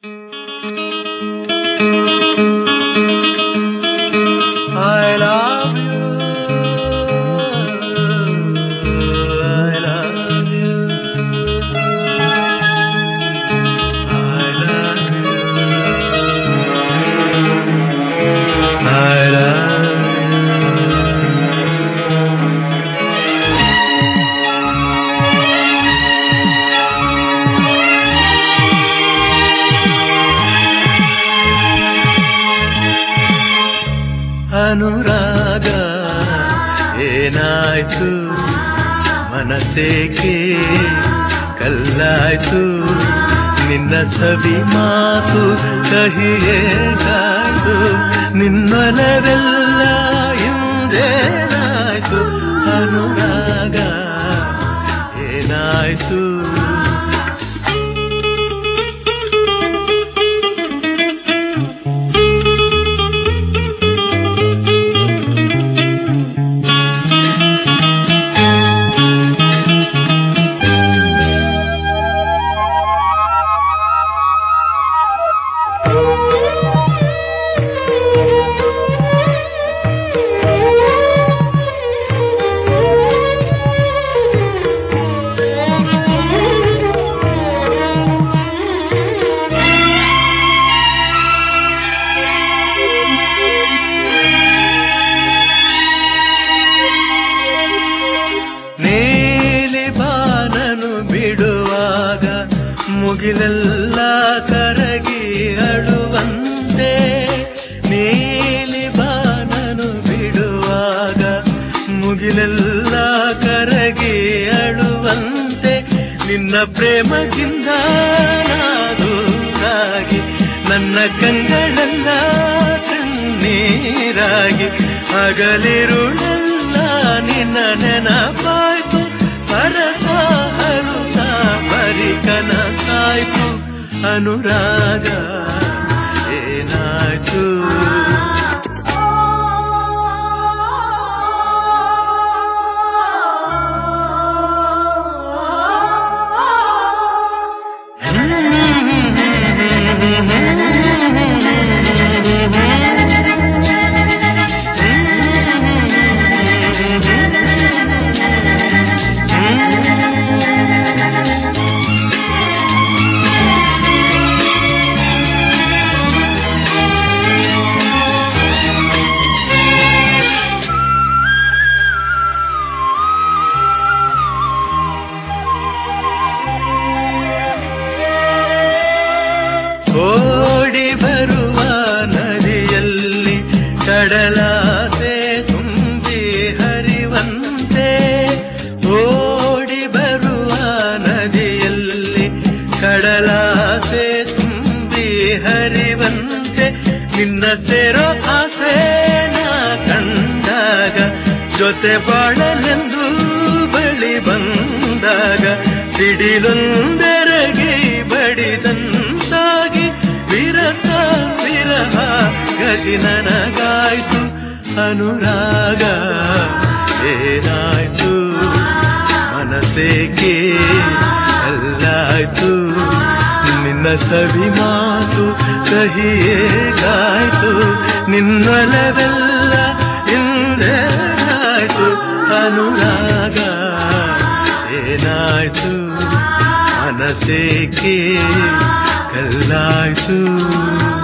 I love you, I love you, I love you, I love you. ಅನುರಾಗ ಏನಾಯ್ತು ಮನಸ್ಸೇಕೆ ಕಲ್ಲಾಯ್ತು ನಿನ್ನ ಸವಿ ಮಾತು ಕಹಿಯೇಗಾಯ್ತು ನಿನ್ನೊಲವೆಲ್ಲ ಹಿಂದೇನಾಯ್ತು ಅನುರಾಗ ಏನಾಯ್ತು ಬಿಡುವಾಗ ಮುಗಿಲೆಲ್ಲ ಕರಗಿ ಅಳುವಂತೆ ನೀಲಿ ಬಾನನು ಬಿಡುವಾಗ ಮುಗಿಲೆಲ್ಲ ಕರಗಿ ಅಳುವಂತೆ ನಿನ್ನ ಪ್ರೇಮದಿಂದ ದೂರಾಗಿ ನನ್ನ ಕಂಗಳೆಲ್ಲ ಕಣ್ಣೀರಾಗಿ ಹಗಲಿರುಳೆಲ್ಲ ನಿನ್ನ ನೆನಪಾಯ್ತು ಸರಸ ಅರುಸ ಬರಿ ಕನಸಾಯ್ತು ಅನುರಾಗ ಏನಾಯ್ತು ಓಡಿ ಬರುವ ನದಿಯಲ್ಲಿ ಕಡಲಾಸೆ ತುಂಬಿ ಹರಿವಂತೆ ಓಡಿ ಬರುವ ನದಿಯಲ್ಲಿ ಕಡಲಾಸೆ ತುಂಬಿ ಹರಿವಂತೆ ನಿನ್ನ ಸೇರೋ ಆಸೆನ ಕಂಡಾಗ ಜೊತೆ ಬಾಳಲೆಂದು ಬಳಿ ಬಂದಾಗ ಸಿಡಿಲೊಂದೆರಗಿ ಬಡಿದಂತಾಗಿ ವಿರಸ ವಿರಹ ಗತಿ ನನಗಾಯ್ತು ಅನುರಾಗ ಏನಾಯ್ತು ಮನಸ್ಸೇಕೆ ಅಲ್ಲಾಯ್ತು ನಿನ್ನ ಸವಿ ಮಾತು ಕಹಿಯೇಗಾಯ್ತು ನಿನ್ನೊಲವೆಲ್ಲ ಹಿಂದೇನಾಯ್ತು ಅನುರಾಗ ಏನಾಯ್ತು ಮನಸ್ಸೇಕೆ ಕಲ್ಲಾಯ್ತು